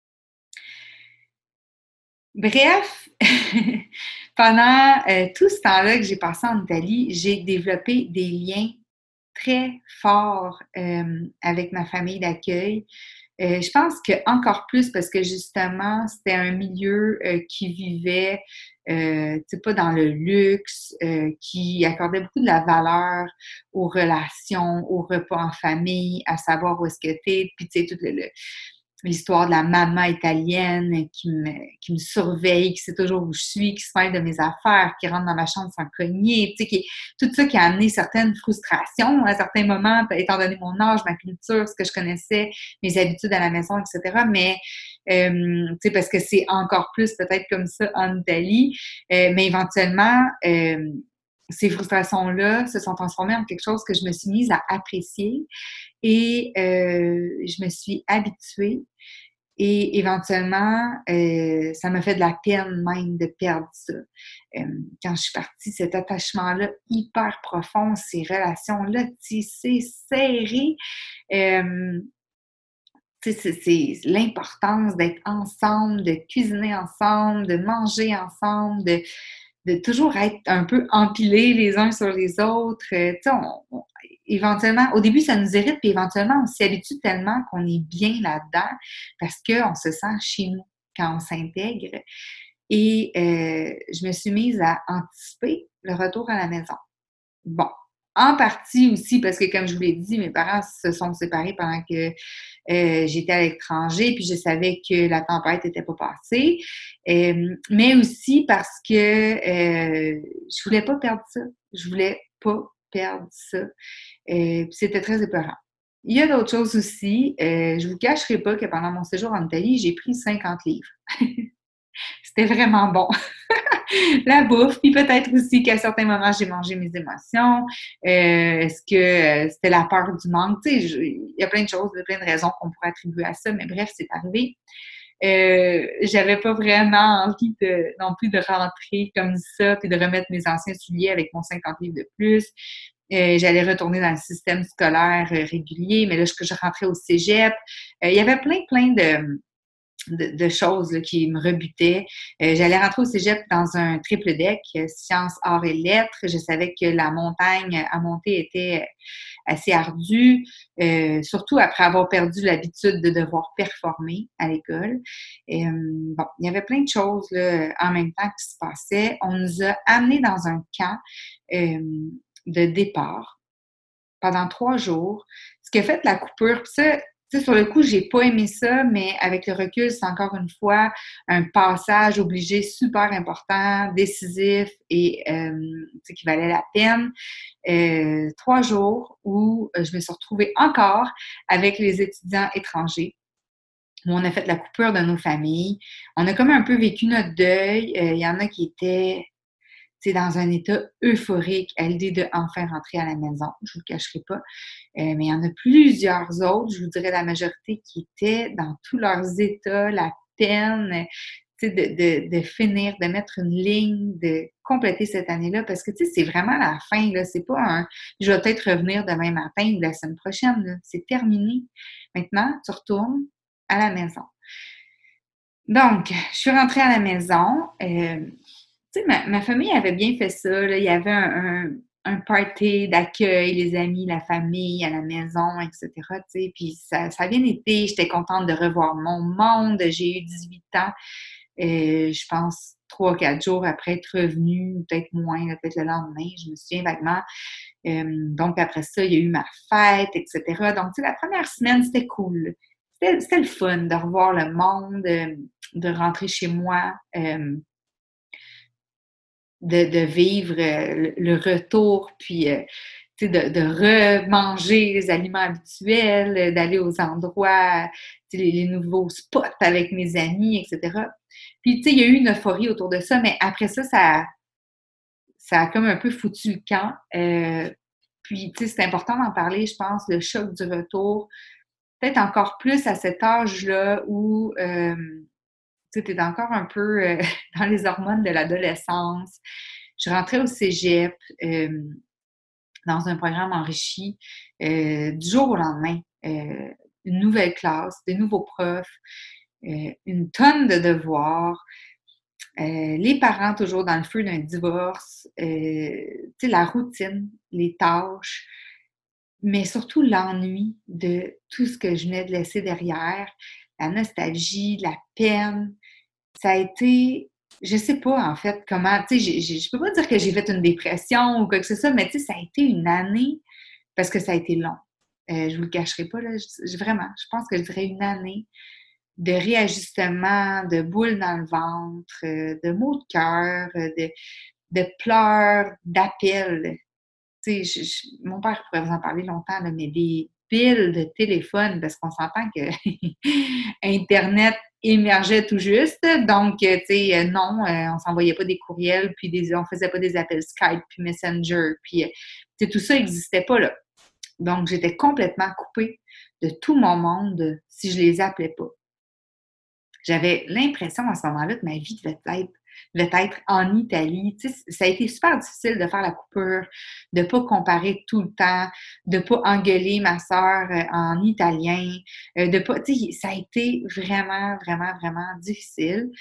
Bref, pendant tout ce temps-là que j'ai passé en Italie, j'ai développé des liens très forts avec ma famille d'accueil. Je pense que encore plus parce que justement, c'était un milieu qui vivait, tu sais, pas dans le luxe, qui accordait beaucoup de la valeur aux relations, aux repas en famille, à savoir où est-ce que t'es, puis tu sais, tout l'histoire de la maman italienne qui me surveille, qui sait toujours où je suis, qui se mêle de mes affaires, qui rentre dans ma chambre sans cogner, tu sais, tout ça qui a amené certaines frustrations à certains moments, étant donné mon âge, ma culture, ce que je connaissais, mes habitudes à la maison, etc. Mais, tu sais, parce que c'est encore plus peut-être comme ça en Italie, mais éventuellement, ces frustrations-là se sont transformées en quelque chose que je me suis mise à apprécier et je me suis habituée et éventuellement, ça m'a fait de la peine même de perdre ça. Quand je suis partie, cet attachement-là hyper profond, ces relations-là tissées, serrées, tu sais, c'est l'importance d'être ensemble, de cuisiner ensemble, de manger ensemble, de toujours être un peu empilés les uns sur les autres. Tu sais, éventuellement, au début, ça nous irrite, puis éventuellement, on s'y habitue tellement qu'on est bien là-dedans parce qu'on se sent chez nous quand on s'intègre. Et je me suis mise à anticiper le retour à la maison. Bon, en partie aussi parce que, comme je vous l'ai dit, mes parents se sont séparés pendant que j'étais à l'étranger, puis je savais que la tempête n'était pas passée. Mais aussi parce que je voulais pas perdre ça. Je voulais pas perdre ça. Puis c'était très épeurant. Il y a d'autres choses aussi. Je vous cacherai pas que pendant mon séjour en Italie, j'ai pris 50 livres. C'était vraiment bon. la bouffe, puis peut-être aussi qu'à certains moments, j'ai mangé mes émotions. Est-ce que c'était la peur du manque? Tu sais, il y a plein de choses, plein de raisons qu'on pourrait attribuer à ça, mais bref, c'est arrivé. J'avais pas vraiment envie non plus de rentrer comme ça, puis de remettre mes anciens souliers avec mon 50 livres de plus. J'allais retourner dans le système scolaire régulier, mais là, je rentrais au cégep. Il y avait plein de choses là, qui me rebutaient. J'allais rentrer au cégep dans un triple deck, sciences, arts et lettres. Je savais que la montagne à monter était assez ardue, surtout après avoir perdu l'habitude de devoir performer à l'école. Bon, il y avait plein de choses là, en même temps qui se passaient. On nous a amenés dans un camp de départ pendant 3 jours, ce qui a fait la coupure. Puis ça, tu sais, sur le coup, j'ai pas aimé ça, mais avec le recul, c'est encore une fois un passage obligé super important, décisif et tu sais, qui valait la peine. 3 jours où je me suis retrouvée encore avec les étudiants étrangers, où on a fait la coupure de nos familles. On a comme un peu vécu notre deuil. Il y en a qui étaient dans un état euphorique à l'idée de enfin rentrer à la maison, je ne vous le cacherai pas. Mais il y en a plusieurs autres, je vous dirais la majorité, qui étaient dans tous leurs états, la peine, de finir, de mettre une ligne, de compléter cette année-là, parce que c'est vraiment la fin, là. C'est pas un je vais peut-être revenir demain matin ou la semaine prochaine, là. C'est terminé. Maintenant, tu retournes à la maison. Donc, je suis rentrée à la maison. Tu sais, ma famille avait bien fait ça, là. Il y avait un party d'accueil, les amis, la famille à la maison, etc., tu sais. Puis ça a bien été. J'étais contente de revoir mon monde. J'ai eu 18 ans, je pense 3-4 jours après être revenue, peut-être moins, là, peut-être le lendemain, je me souviens vaguement. Donc après ça, il y a eu ma fête, etc. Donc, tu sais, la première semaine, c'était cool. C'était le fun de revoir le monde, de rentrer chez moi. De vivre le retour, puis de remanger les aliments habituels, d'aller aux endroits, les nouveaux spots avec mes amis, etc. Puis, tu sais, il y a eu une euphorie autour de ça, mais après ça, ça a comme un peu foutu le camp. Puis, tu sais, c'est important d'en parler, je pense, le choc du retour. Peut-être encore plus à cet âge-là où tu es encore un peu dans les hormones de l'adolescence. Je rentrais au cégep dans un programme enrichi du jour au lendemain. Une nouvelle classe, des nouveaux profs, une tonne de devoirs, les parents toujours dans le feu d'un divorce, la routine, les tâches, mais surtout l'ennui de tout ce que je venais de laisser derrière, la nostalgie, la peine. Ça a été, je sais pas en fait comment, tu sais, je peux pas dire que j'ai fait une dépression ou quoi que ce soit, mais tu sais, ça a été une année, parce que ça a été long. Je vous le cacherai pas, là, vraiment, je pense que je dirais une année de réajustement, de boules dans le ventre, de maux de cœur, de pleurs, d'appels. Tu sais, mon père pourrait vous en parler longtemps, là, mais des piles de téléphone, parce qu'on s'entend que Internet émergeait tout juste. Donc, tu sais, non, on s'envoyait pas des courriels, puis on faisait pas des appels Skype, puis Messenger, puis, tu sais, tout ça n'existait pas, là. Donc, j'étais complètement coupée de tout mon monde si je les appelais pas. J'avais l'impression à ce moment-là que ma vie devait être en Italie. Tu sais, ça a été super difficile de faire la coupure, de ne pas comparer tout le temps, de ne pas engueuler ma sœur en italien, de pas, tu sais, ça a été vraiment, vraiment, vraiment difficile.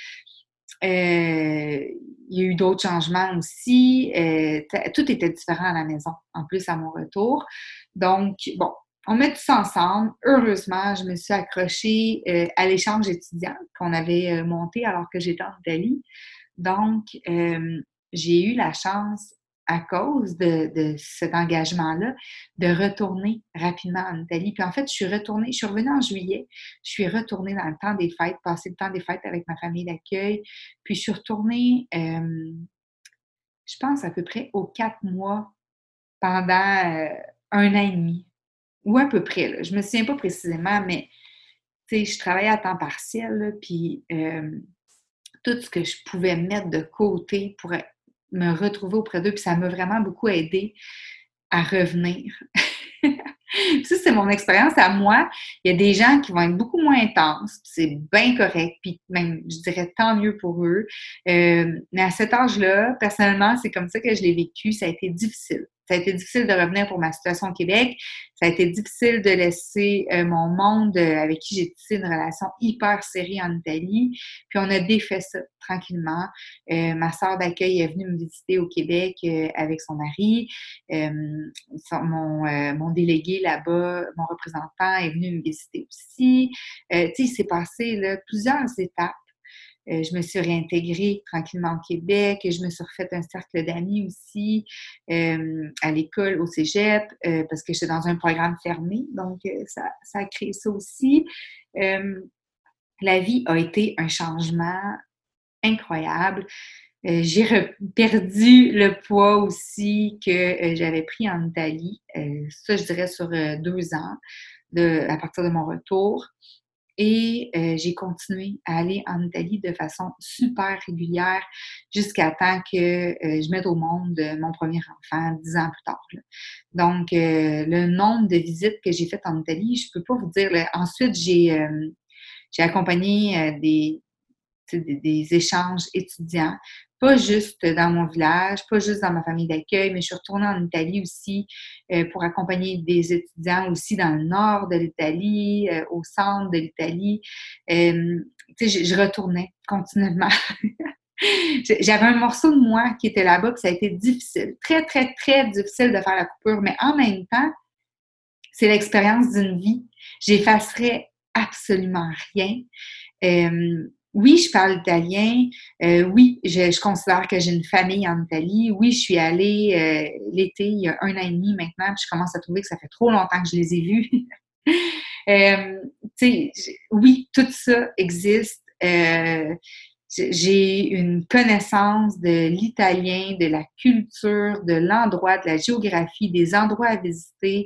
Il y a eu d'autres changements aussi. Tout était différent à la maison, en plus à mon retour. Donc, bon, on met tout ça ensemble. Heureusement, je me suis accrochée à l'échange étudiant qu'on avait monté alors que j'étais en Italie. Donc, j'ai eu la chance, à cause de cet engagement-là, de retourner rapidement en Italie. Puis en fait, je suis revenue en juillet, je suis retournée dans le temps des fêtes, passer le temps des fêtes avec ma famille d'accueil. Puis je suis retournée, je pense à peu près aux 4 mois pendant 1 an et demi, ou à peu près, là. Je me souviens pas précisément, mais tu sais, je travaillais à temps partiel, là, puis tout ce que je pouvais mettre de côté pour me retrouver auprès d'eux. Puis ça m'a vraiment beaucoup aidée à revenir. Ça, c'est mon expérience à moi. Il y a des gens qui vont être beaucoup moins intenses, puis c'est bien correct, puis même, je dirais, tant mieux pour eux. Mais à cet âge-là, personnellement, c'est comme ça que je l'ai vécu. Ça a été difficile. Ça a été difficile de revenir pour ma situation au Québec. Ça a été difficile de laisser mon monde avec qui j'ai tissé une relation hyper serrée en Italie. Puis on a défait ça tranquillement. Ma sœur d'accueil est venue me visiter au Québec avec son mari. Mon délégué là-bas, mon représentant est venu me visiter aussi. Tu sais, il s'est passé là, plusieurs étapes. Je me suis réintégrée tranquillement au Québec. Je me suis refait un cercle d'amis aussi à l'école, au cégep, parce que j'étais dans un programme fermé. Donc, ça a créé ça aussi. La vie a été un changement incroyable. J'ai perdu le poids aussi que j'avais pris en Italie. Ça, je dirais sur 2 ans à partir de mon retour. Et j'ai continué à aller en Italie de façon super régulière jusqu'à temps que je mette au monde mon premier enfant 10 ans plus tard. Là. Donc, le nombre de visites que j'ai faites en Italie, je peux pas vous dire. Là. Ensuite, j'ai accompagné des échanges étudiants, pas juste dans mon village, pas juste dans ma famille d'accueil, mais je suis retournée en Italie aussi pour accompagner des étudiants aussi dans le nord de l'Italie, au centre de l'Italie. Je retournais continuellement. J'avais un morceau de moi qui était là-bas, puis ça a été difficile, très, très, très difficile de faire la coupure, mais en même temps, c'est l'expérience d'une vie. J'effacerais absolument rien. Oui, je parle italien. Oui, je considère que j'ai une famille en Italie. Oui, je suis allée l'été, il y a 1 an et demi maintenant, puis je commence à trouver que ça fait trop longtemps que je les ai vus. Oui, tout ça existe. J'ai une connaissance de l'italien, de la culture, de l'endroit, de la géographie, des endroits à visiter.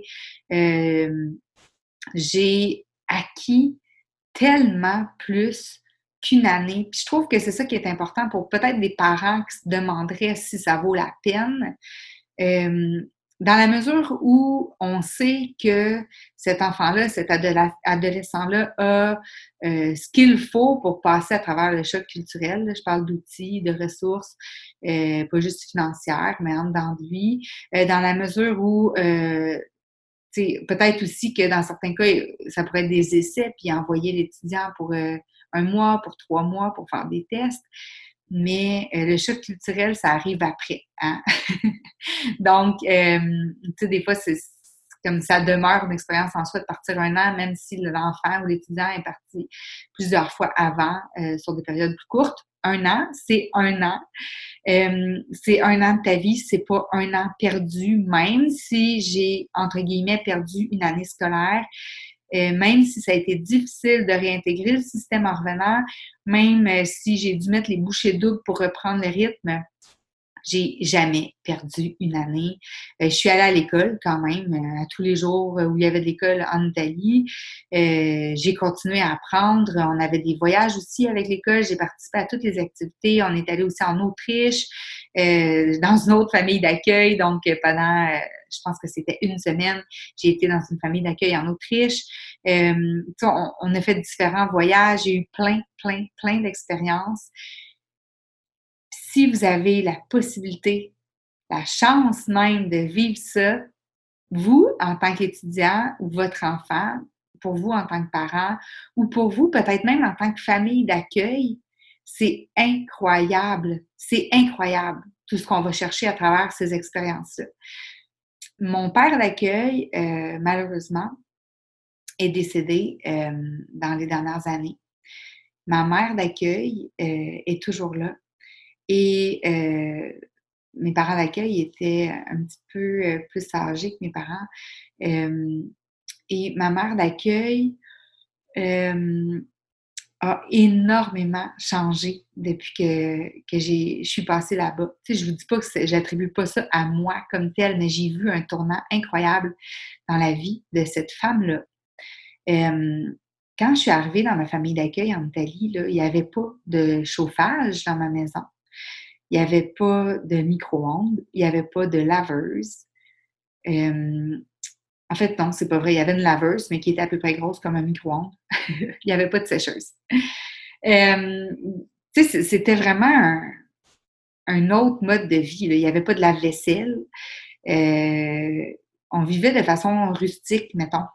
J'ai acquis tellement plus qu'une année. Puis je trouve que c'est ça qui est important pour peut-être des parents qui se demanderaient si ça vaut la peine. Dans la mesure où on sait que cet enfant-là, cet adolescent-là a ce qu'il faut pour passer à travers le choc culturel. Là, je parle d'outils, de ressources, pas juste financières, mais en dedans de lui. Dans la mesure où peut-être aussi que dans certains cas, ça pourrait être des essais, puis envoyer l'étudiant pour 1 mois, pour 3 mois, pour faire des tests. Mais le choc culturel, ça arrive après. Hein? Donc, des fois, c'est comme ça demeure une expérience en soi de partir 1 an, même si l'enfant ou l'étudiant est parti plusieurs fois avant, sur des périodes plus courtes. 1 an, c'est 1 an. C'est 1 an de ta vie, c'est pas 1 an perdu, même si j'ai, entre guillemets, perdu une année scolaire, même si ça a été difficile de réintégrer le système en revenant, même si j'ai dû mettre les bouchées doubles pour reprendre le rythme, j'ai jamais perdu une année. Je suis allée à l'école quand même, à tous les jours où il y avait de l'école en Italie. J'ai continué à apprendre. On avait des voyages aussi avec l'école. J'ai participé à toutes les activités. On est allé aussi en Autriche, dans une autre famille d'accueil. Donc, pendant, je pense que c'était 1 semaine, j'ai été dans une famille d'accueil en Autriche. On a fait différents voyages. J'ai eu plein, plein, plein d'expériences. Si vous avez la possibilité, la chance même de vivre ça, vous, en tant qu'étudiant, ou votre enfant, pour vous en tant que parent, ou pour vous, peut-être même en tant que famille d'accueil, c'est incroyable. C'est incroyable tout ce qu'on va chercher à travers ces expériences-là. Mon père d'accueil, malheureusement, est décédé dans les dernières années. Ma mère d'accueil est toujours là. Et mes parents d'accueil étaient un petit peu plus âgés que mes parents. Et ma mère d'accueil a énormément changé depuis que je suis passée là-bas. Tu sais, je vous dis pas que j'attribue pas ça à moi comme tel, mais j'ai vu un tournant incroyable dans la vie de cette femme-là. quand je suis arrivée dans ma famille d'accueil en Italie, là, il y avait pas de chauffage dans ma maison. Il y avait pas de micro-ondes, il y avait pas de laveuse. Hem, En fait, non, c'est pas vrai. Il y avait une laveuse, mais qui était à peu près grosse comme un micro-ondes. Il y avait pas de sécheuse. Hem, Tu sais, c'était vraiment un autre mode de vie, là. Il y avait pas de lave-vaisselle. Heu, on vivait de façon rustique, mettons.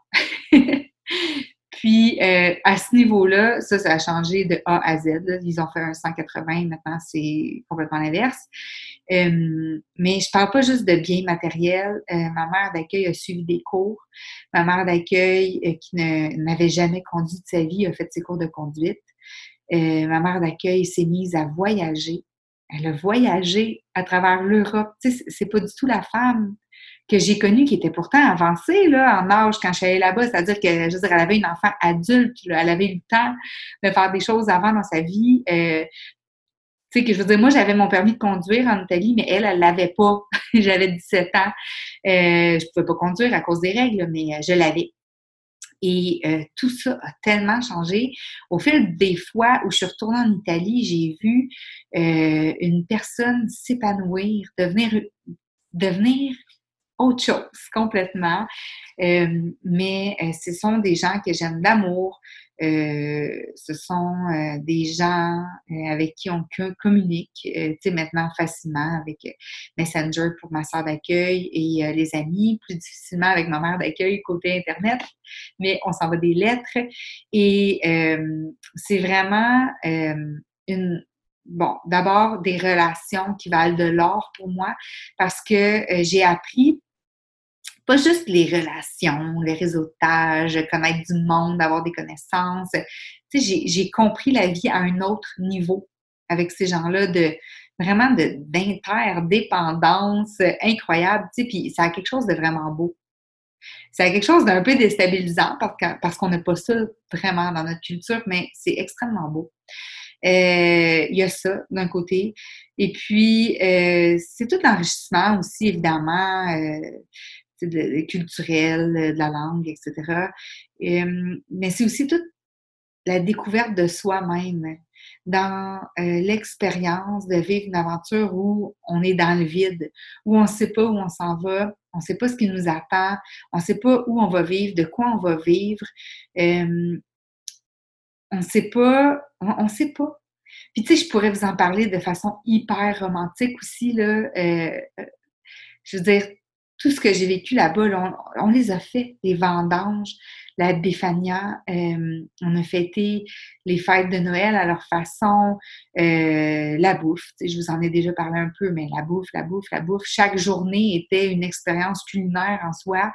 Puis, à ce niveau-là, ça a changé de A à Z, là. Ils ont fait un 180, maintenant c'est complètement l'inverse. Mais je parle pas juste de biens matériels. Ma mère d'accueil a suivi des cours. Ma mère d'accueil, qui n'avait jamais conduit de sa vie, a fait ses cours de conduite. Ma mère d'accueil s'est mise à voyager. Elle a voyagé à travers l'Europe. Tu sais, c'est pas du tout la femme que j'ai connue qui était pourtant avancée là, en âge quand je suis allée là-bas. C'est-à-dire que, je veux dire, elle avait une enfant adulte, là, elle avait eu le temps de faire des choses avant dans sa vie. Tu sais, que je veux dire, moi, j'avais mon permis de conduire en Italie, mais elle l'avait pas. J'avais 17 ans. Je pouvais pas conduire à cause des règles, mais je l'avais. Et tout ça a tellement changé. Au fil des fois où je suis retournée en Italie, j'ai vu une personne s'épanouir, devenir autre chose complètement. Mais ce sont des gens que j'aime d'amour. Ce sont des gens avec qui on communique, tu sais, maintenant facilement avec Messenger pour ma sœur d'accueil et les amis, plus difficilement avec ma mère d'accueil côté Internet, mais on s'envoie des lettres et c'est vraiment une bon, d'abord des relations qui valent de l'or pour moi parce que j'ai appris pas juste les relations, les réseautage, connaître du monde, avoir des connaissances. Tu sais, j'ai compris la vie à un autre niveau avec ces gens-là, de vraiment d'interdépendance incroyable, tu sais, puis ça a quelque chose de vraiment beau. Ça a quelque chose d'un peu déstabilisant parce qu'on n'a pas ça vraiment dans notre culture, mais c'est extrêmement beau. Il y a ça d'un côté. Et puis, c'est tout l'enrichissement aussi, évidemment, culturel, de la langue, etc. Mais c'est aussi toute la découverte de soi-même dans l'expérience de vivre une aventure où on est dans le vide, où on ne sait pas où on s'en va, on ne sait pas ce qui nous attend, on ne sait pas où on va vivre, de quoi on va vivre. On ne sait pas, on sait pas. Puis tu sais, je pourrais vous en parler de façon hyper romantique aussi, là. Je veux dire, tout ce que j'ai vécu là-bas, là, on les a fait, les vendanges, la Befania, on a fêté les fêtes de Noël à leur façon, la bouffe, tu sais, je vous en ai déjà parlé un peu, mais la bouffe, la bouffe, la bouffe. Chaque journée était une expérience culinaire en soi.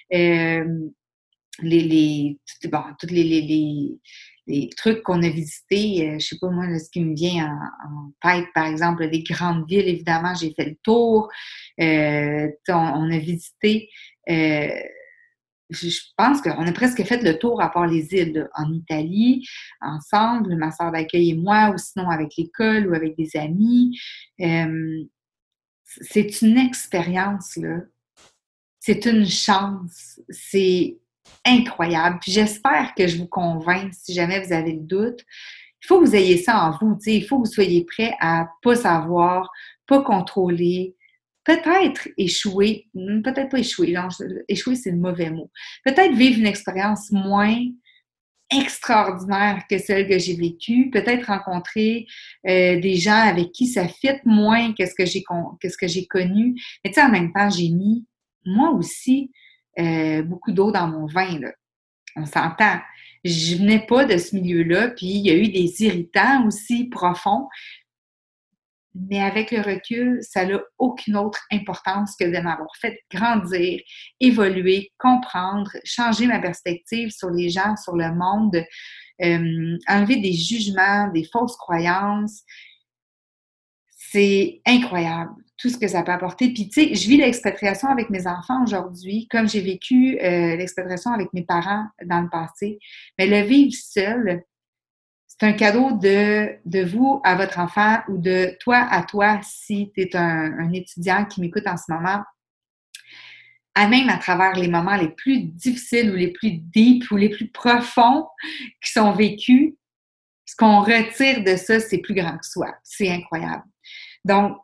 Bon, tous les trucs qu'on a visités, je sais pas moi, là, ce qui me vient en tête, par exemple, les grandes villes, évidemment, j'ai fait le tour. On a visité, je pense qu'on a presque fait le tour à part les îles, là, en Italie, ensemble, ma sœur d'accueil et moi, ou sinon avec l'école ou avec des amis. C'est une expérience, là. C'est une chance. C'est incroyable. Puis j'espère que je vous convainc si jamais vous avez le doute. Il faut que vous ayez ça en vous, tu sais. Il faut que vous soyez prêt à pas savoir, pas contrôler, peut-être échouer, peut-être pas échouer. Non, échouer, c'est le mauvais mot. Peut-être vivre une expérience moins extraordinaire que celle que j'ai vécue, peut-être rencontrer des gens avec qui ça fit moins que ce que j'ai connu. Mais tu sais, en même temps, j'ai mis, moi aussi, beaucoup d'eau dans mon vin, là. On s'entend. Je venais pas de ce milieu-là, puis il y a eu des irritants aussi profonds, mais avec le recul, ça n'a aucune autre importance que de m'avoir fait grandir, évoluer, comprendre, changer ma perspective sur les gens, sur le monde, enlever des jugements, des fausses croyances. C'est incroyable tout ce que ça peut apporter. Puis, tu sais, je vis l'expatriation avec mes enfants aujourd'hui, comme j'ai vécu l'expatriation avec mes parents dans le passé. Mais le vivre seul, c'est un cadeau de vous à votre enfant ou de toi à toi si tu es un étudiant qui m'écoute en ce moment. même à travers les moments les plus difficiles ou les plus deep ou les plus profonds qui sont vécus, ce qu'on retire de ça, c'est plus grand que soi. C'est incroyable. Donc,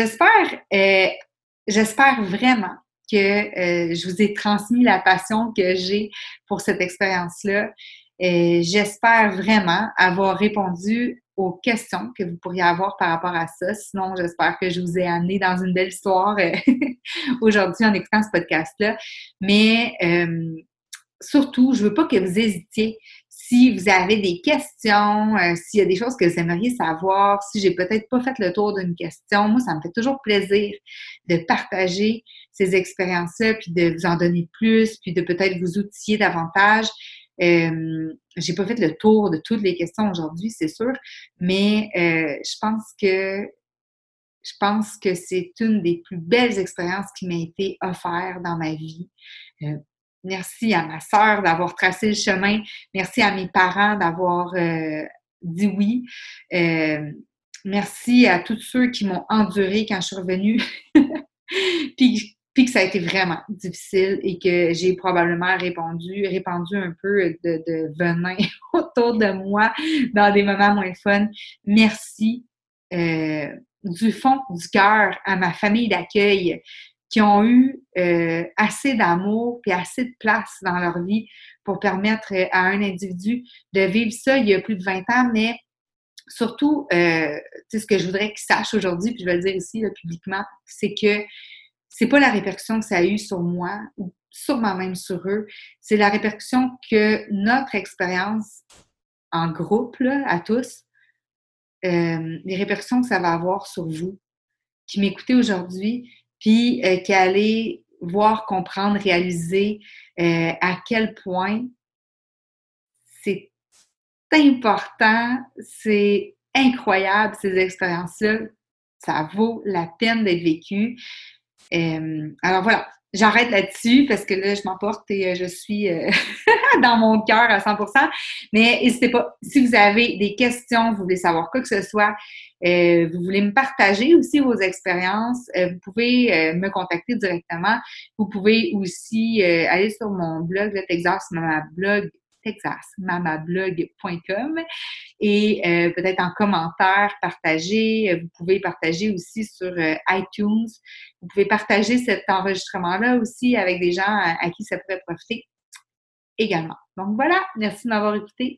j'espère vraiment que je vous ai transmis la passion que j'ai pour cette expérience-là. J'espère vraiment avoir répondu aux questions que vous pourriez avoir par rapport à ça. Sinon, j'espère que je vous ai amené dans une belle histoire aujourd'hui en écoutant ce podcast-là. Mais surtout, je veux pas que vous hésitiez. Si vous avez des questions, s'il y a des choses que vous aimeriez savoir, si j'ai peut-être pas fait le tour d'une question, moi, ça me fait toujours plaisir de partager ces expériences-là, puis de vous en donner plus, puis de peut-être vous outiller davantage. J'ai pas fait le tour de toutes les questions aujourd'hui, c'est sûr, mais je pense que c'est une des plus belles expériences qui m'a été offerte dans ma vie. Merci à ma sœur d'avoir tracé le chemin. Merci à mes parents d'avoir dit oui. Merci à tous ceux qui m'ont enduré quand je suis revenue. puis que ça a été vraiment difficile et que j'ai probablement répandu un peu de venin autour de moi dans des moments moins fun. Merci du fond du cœur à ma famille d'accueil qui ont eu assez d'amour et assez de place dans leur vie pour permettre à un individu de vivre ça il y a plus de 20 ans, mais surtout, ce que je voudrais qu'ils sachent aujourd'hui, puis je vais le dire ici là, publiquement, c'est que c'est pas la répercussion que ça a eu sur moi ou sûrement même sur eux, c'est la répercussion que notre expérience en groupe, là, à tous, les répercussions que ça va avoir sur vous, qui m'écoutez aujourd'hui, puis qui allez voir, comprendre, réaliser à quel point c'est important, c'est incroyable ces expériences-là, ça vaut la peine d'être vécu. Alors voilà, j'arrête là-dessus parce que là, je m'emporte et je suis dans mon cœur à 100%. Mais n'hésitez pas, si vous avez des questions, vous voulez savoir quoi que ce soit, vous voulez me partager aussi vos expériences, vous pouvez me contacter directement. Vous pouvez aussi aller sur mon blog, le texasmamablog.com et peut-être en commentaire, partager. Vous pouvez partager aussi sur iTunes. Vous pouvez partager cet enregistrement-là aussi avec des gens à qui ça pourrait profiter également. Donc voilà, merci de m'avoir écouté.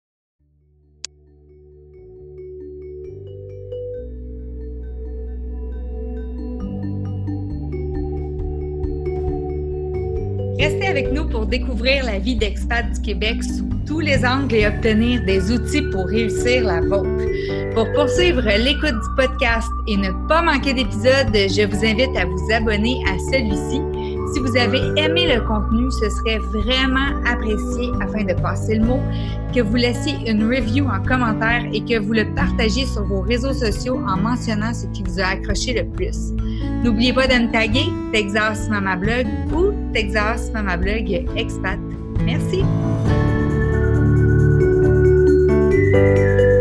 Restez avec nous pour découvrir la vie d'expat du Québec sous tous les angles et obtenir des outils pour réussir la vôtre. Pour poursuivre l'écoute du podcast et ne pas manquer d'épisodes, je vous invite à vous abonner à celui-ci. Si vous avez aimé le contenu, ce serait vraiment apprécié afin de passer le mot, que vous laissiez une review en commentaire et que vous le partagiez sur vos réseaux sociaux en mentionnant ce qui vous a accroché le plus. N'oubliez pas de me taguer Texas Mama Blog ou Texas Mama Blog Expat. Merci!